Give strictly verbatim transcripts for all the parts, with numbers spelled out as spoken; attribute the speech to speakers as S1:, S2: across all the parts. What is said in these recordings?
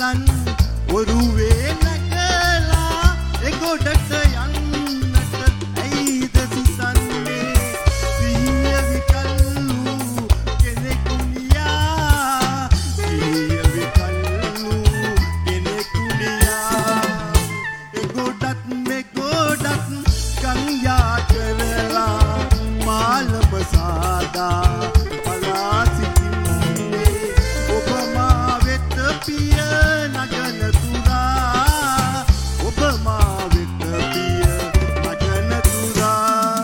S1: ගිලන් ඔරුවේ නැගලා එගොඩට යන්නට ඇයිද සිතන්නේ සිහිය විකල්ලු කෙනෙකුනියා සිහිය විකල්ලු කෙනෙකුනියා එගොඩත් මෙගොඩත් ගංයා කරලා මාළම සාදා පලා සිටින්නේ ඔබ මා වෙත පිය නගන තුරා ඔබ මා වෙත පිය නගන තුරා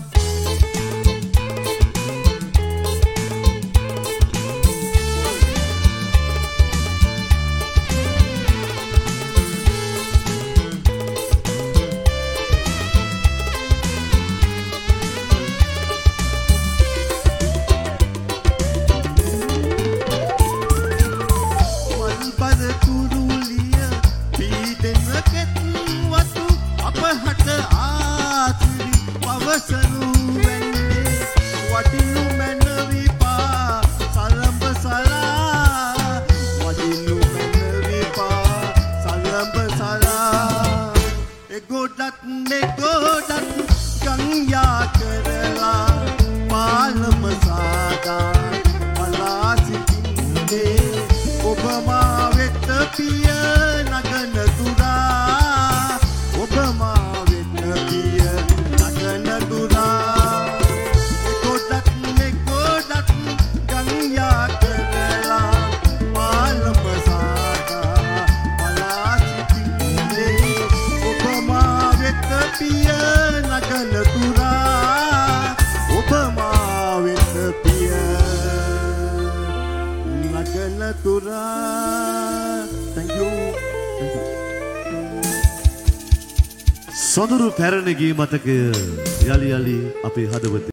S1: තුරුලිය පීඩෙන කෙත් වතු අපහට ආතිරි පවසනු වෙන්නේ වටිනු මැනවිපා සලඹ සලා වටිනු මැනවිපා සලඹ සලා එගොඩත් නෙගොඩත් ගංයා කරලා පාලම සාදා පලා සිටින්නේ ඔබ මා වෙත පිය නගන තුරා ඔබ මා වෙත පිය නගන තුරා එගොඩත් නෙගොඩත් ගංයා කරලා පාලම සාදා පලා සිටින්නේ ඔබ මා වෙත පිය නගන තුරා ඔබ මා වෙත පිය නගන තුරා. Thank you. Thank you.
S2: සොඳුරු පැරණි ගී මතකය යලි යලි අපේ හදවතේ